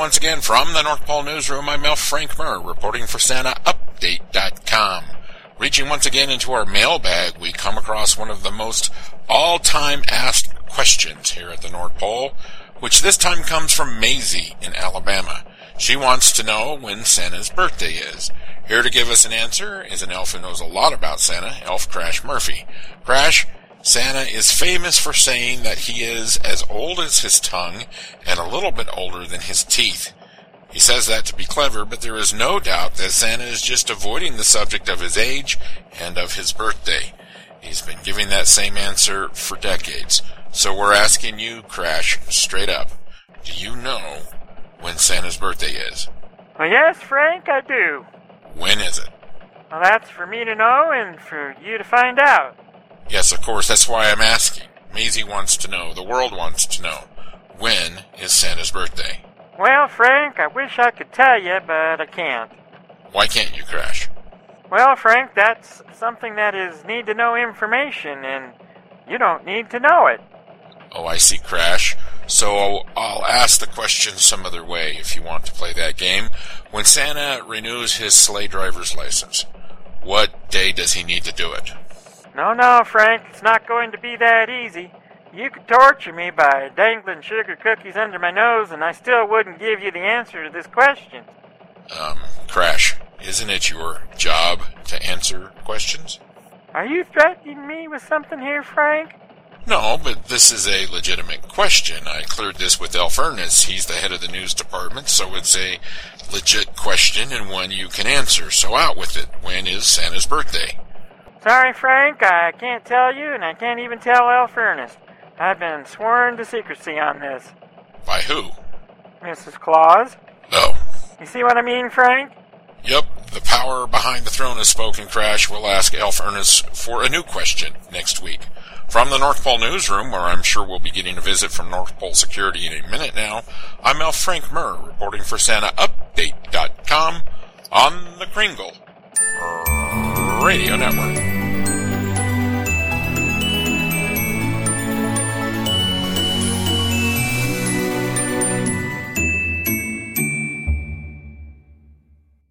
once again from the North Pole Newsroom. I'm Elf Frank Murr, reporting for SantaUpdate.com. Reaching once again into our mailbag, we come across one of the most all-time asked questions here at the North Pole, which this time comes from Maisie in Alabama. She wants to know when Santa's birthday is. Here to give us an answer is an elf who knows a lot about Santa, Elf Crash Murphy. Crash, Santa is famous for saying that he is as old as his tongue and a little bit older than his teeth. He says that to be clever, but there is no doubt that Santa is just avoiding the subject of his age and of his birthday. He's been giving that same answer for decades. So we're asking you, Crash, straight up, do you know when Santa's birthday is? Well, yes, Frank, I do. When is it? Well, that's for me to know and for you to find out. Yes, of course, that's why I'm asking. Maisie wants to know, the world wants to know, when is Santa's birthday? Well, Frank, I wish I could tell you, but I can't. Why can't you, Crash? Well, Frank, that's something that is need-to-know information, and you don't need to know it. Oh, I see, Crash. So I'll ask the question some other way if you want to play that game. When Santa renews his sleigh driver's license, what day does he need to do it? No, Frank, it's not going to be that easy. You could torture me by dangling sugar cookies under my nose, and I still wouldn't give you the answer to this question. Crash, isn't it your job to answer questions? Are you threatening me with something here, Frank? No, but this is a legitimate question. I cleared this with Elf Ernest. He's the head of the news department, so it's a legit question and one you can answer. So out with it. When is Santa's birthday? Sorry, Frank, I can't tell you, and I can't even tell Elf Ernest. I've been sworn to secrecy on this. By who? Mrs. Claus. Oh. You see what I mean, Frank? Yep, the power behind the throne has spoken, Crash. We'll ask Elf Ernest for a new question next week. From the North Pole Newsroom, where I'm sure we'll be getting a visit from North Pole Security in a minute now, I'm Elf Frank Murr, reporting for SantaUpdate.com on the Kringle Radio Network.